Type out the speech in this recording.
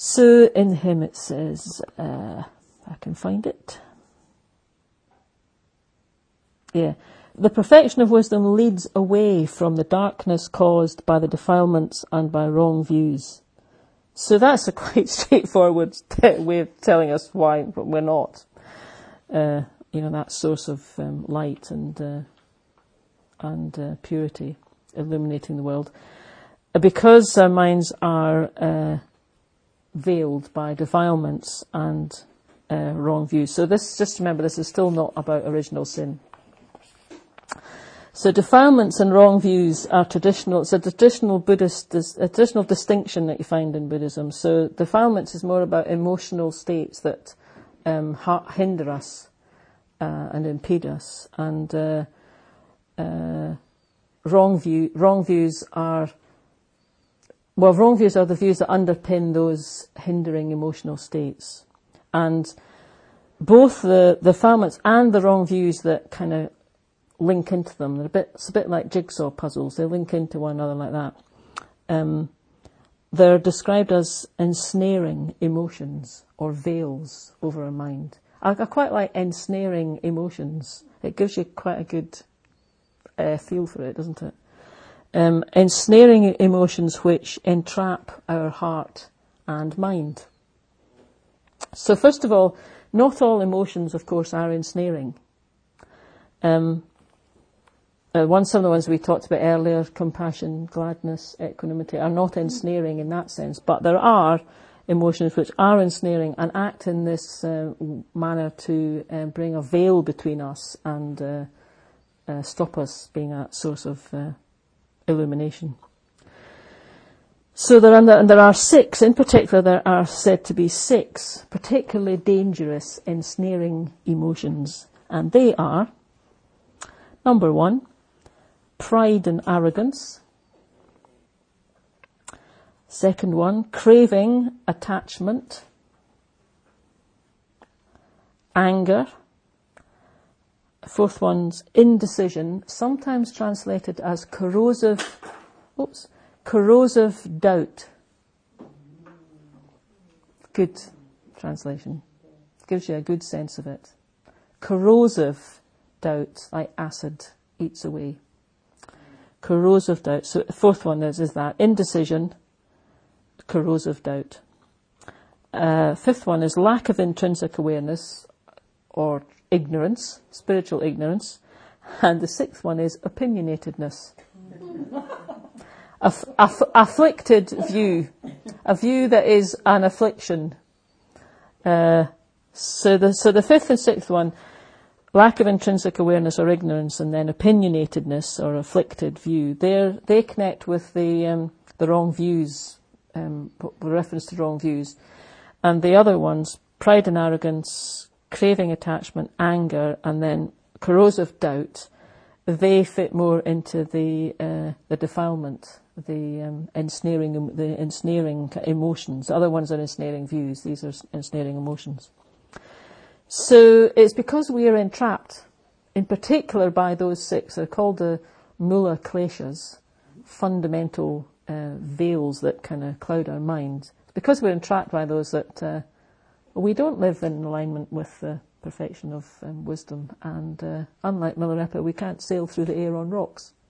So in him it says, I can find it. Yeah. The perfection of wisdom leads away from the darkness caused by the defilements and by wrong views. So that's a quite straightforward way of telling us why we're not, that source of light and purity illuminating the world. Because our minds are veiled by defilements and wrong views. So this, just remember, this is still not about original sin. So defilements and wrong views are traditional. It's a traditional Buddhist, a traditional distinction that you find in Buddhism. So defilements is more about emotional states that hinder us and impede us, and wrong views are the views that underpin those hindering emotional states, and both the defilements and the wrong views that kind of link into them. It's a bit like jigsaw puzzles. They link into one another like that. They're described as ensnaring emotions or veils over our mind. I quite like ensnaring emotions. It gives you quite a good feel for it, doesn't it? Ensnaring emotions which entrap our heart and mind. So first of all, not all emotions, of course, are ensnaring. Some of the ones we talked about earlier, compassion, gladness, equanimity, are not ensnaring in that sense, but there are emotions which are ensnaring and act in this manner to bring a veil between us and stop us being a source of illumination. So there are 6, in particular there are said to be 6 particularly dangerous ensnaring emotions, and they are: number 1, pride and arrogance. Second one, craving, attachment, anger. Fourth one's indecision, sometimes translated as corrosive doubt. Good translation. Gives you a good sense of it. Corrosive doubt, like acid, eats away. Corrosive doubt. So the fourth one is that indecision, corrosive doubt. Fifth one is lack of intrinsic awareness or ignorance, spiritual ignorance. And the sixth one is opinionatedness. Afflicted view, a view that is an affliction. So the fifth and sixth one, lack of intrinsic awareness or ignorance, and then opinionatedness or afflicted view. They connect with the wrong views, with reference to wrong views, and the other ones, pride and arrogance, craving, attachment, anger, and then corrosive doubt. They fit more into the defilement, the ensnaring emotions. The other ones are ensnaring views. These are ensnaring emotions. So it's because we are entrapped, in particular by those 6. They're called the mula kleshas, fundamental veils that kind of cloud our minds. It's because we're entrapped by those that we don't live in alignment with the perfection of wisdom. And unlike Milarepa, we can't sail through the air on rocks.